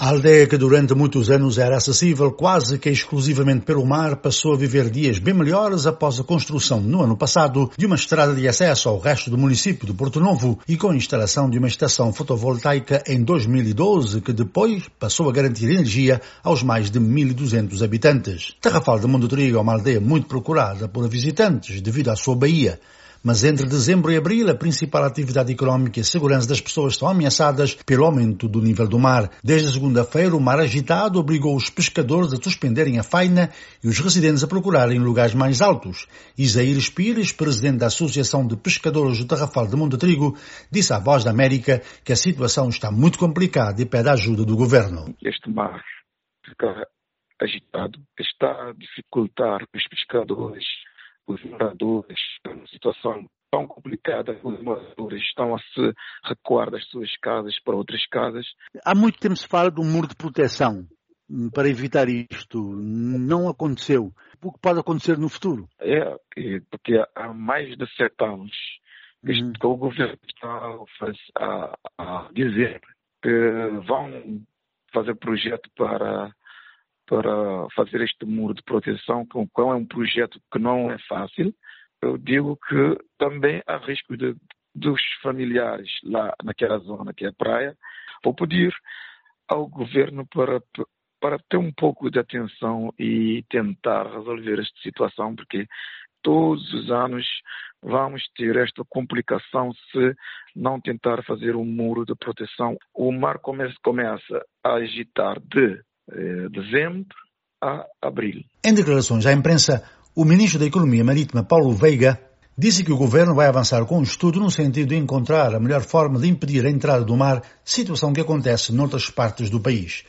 A aldeia que durante muitos anos era acessível quase que exclusivamente pelo mar passou a viver dias bem melhores após a construção, no ano passado, de uma estrada de acesso ao resto do município de Porto Novo e com a instalação de uma estação fotovoltaica em 2012, que depois passou a garantir energia aos mais de 1.200 habitantes. Tarrafal de Mondotrigo é uma aldeia muito procurada por visitantes devido à sua baía. Mas entre dezembro e abril, a principal atividade económica e a segurança das pessoas estão ameaçadas pelo aumento do nível do mar. Desde segunda-feira, o mar agitado obrigou os pescadores a suspenderem a faina e os residentes a procurarem lugares mais altos. Isaír Pires, presidente da Associação de Pescadores do Tarrafal de Mondotrigo, disse à Voz da América que a situação está muito complicada e pede a ajuda do governo. Este mar fica agitado, está a dificultar os pescadores, os moradores, uma situação tão complicada que os moradores estão a se recuar das suas casas para outras casas. Há muito tempo se fala de um muro de proteção para evitar isto. Não aconteceu. O que pode acontecer no futuro? Porque há mais de 7 anos que o governo está a dizer que vão fazer projeto para fazer este muro de proteção, que é um projeto que não é fácil. Eu digo que também há risco dos familiares lá naquela zona, que é a praia. Vou pedir ao governo para ter um pouco de atenção e tentar resolver esta situação, porque todos os anos vamos ter esta complicação se não tentar fazer um muro de proteção. O mar começa a agitar de dezembro a abril. Em declarações à imprensa, o ministro da Economia Marítima, Paulo Veiga, disse que o governo vai avançar com um estudo no sentido de encontrar a melhor forma de impedir a entrada do mar, situação que acontece noutras partes do país.